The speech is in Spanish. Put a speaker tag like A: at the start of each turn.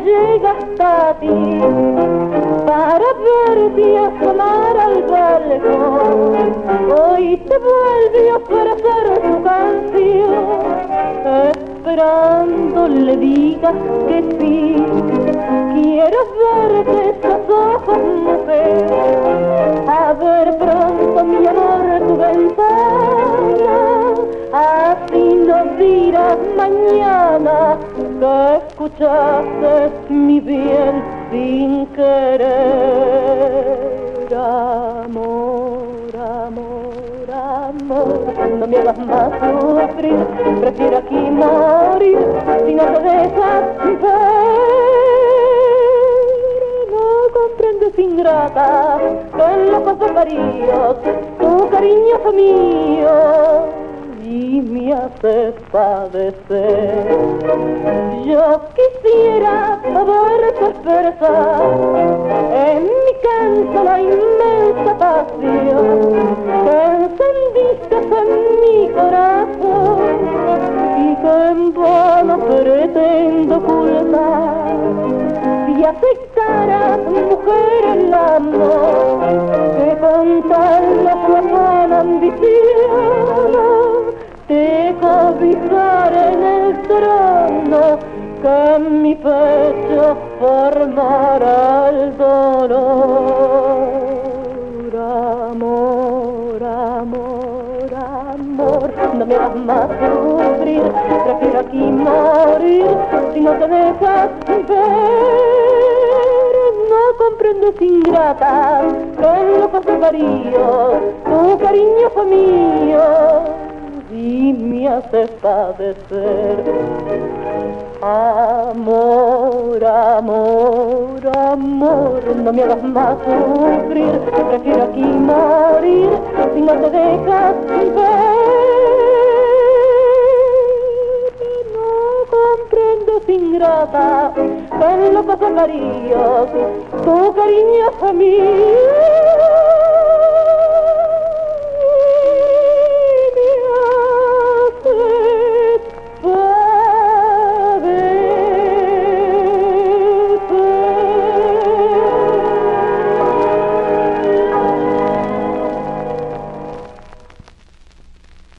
A: llega hasta ti para verte asomar al balcón. Hoy te vuelve a ofrecer su canción, esperando le digas que sí. Quiero verte esos ojos, mujer, a ver pronto mi amor tu ventana. Así no dirás mañana que escuchaste mi bien sin querer. Amor, amor, amor, no me hagas más sufrir, prefiero aquí morir si no te dejas ver. No comprendes, ingrata, que en los pasos varíos tu cariño fue mío y me hace padecer. Yo quisiera poderte expresar en mi canto la inmensa pasión que encendiste en mi corazón y que en vano pretendo ocultar. Si aceptaras, mujer, el amor que con tal afán ambición te cobijaré en el trono que en mi pecho formará el dolor. Amor, amor, amor, no me hagas más sufrir, prefiero aquí morir si no te dejas ver. No comprendes, ingrata, que en los pasos varíos tu cariño fue mío y me hace padecer. Amor, amor, amor, no me hagas más sufrir, prefiero aquí morir si no te dejas ver. No comprendes, ingrata, que en los pasos varíos tu cariño fue mío